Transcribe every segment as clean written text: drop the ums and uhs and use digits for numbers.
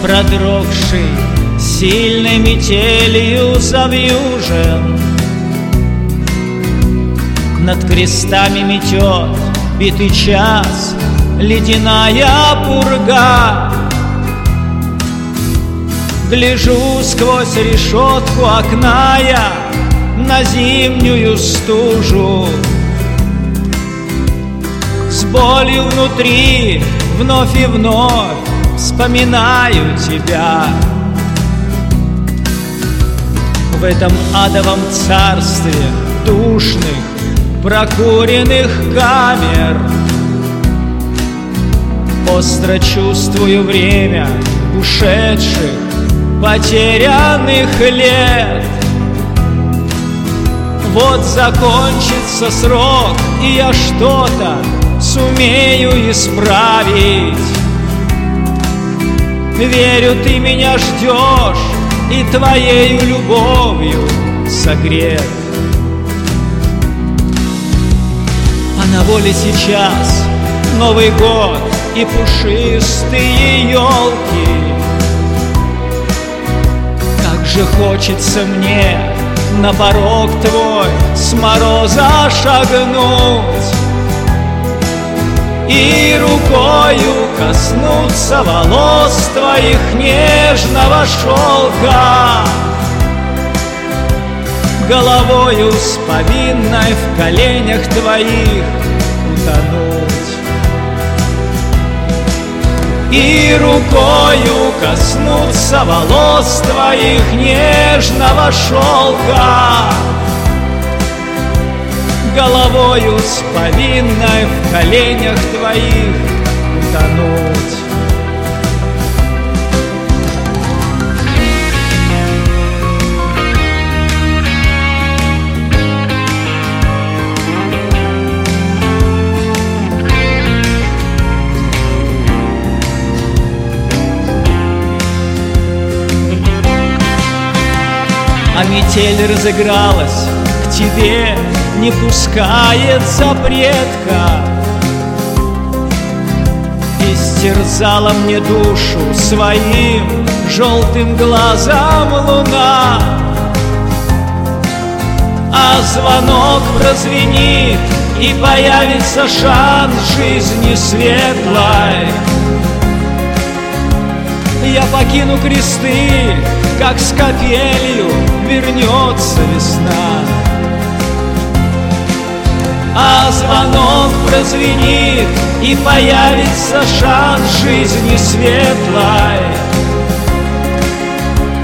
продрогший сильной метелью завьюжен. Над крестами метет битый час ледяная пурга. Гляжу сквозь решетку окна я на зимнюю стужу. С болью внутри вновь и вновь вспоминаю тебя. В этом адовом царстве душных прокуренных камер остро чувствую время ушедших, потерянных лет. Вот закончится срок, и я что-то сумею исправить. Верю, ты меня ждешь и твоею любовью согрет. А на воле сейчас Новый год и пушистые елки. Как же хочется мне на порог твой с мороза шагнуть и рукою коснуться волос твоих нежного шелка, головою с повинной в коленях твоих утонуть и рукою коснуться волос твоих нежного шелка, головою с повинной в коленях твоих утонуть. А метель разыгралась, к тебе не пускает запретка. Истерзала мне душу своим желтым глазом луна. А звонок прозвенит, и появится шанс жизни светлой. Я покину кресты, как с капелью вернется весна. А звонок прозвенит, и появится шанс жизни светлой.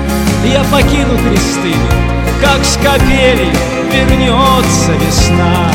Я покину кресты, как с капелью вернется весна.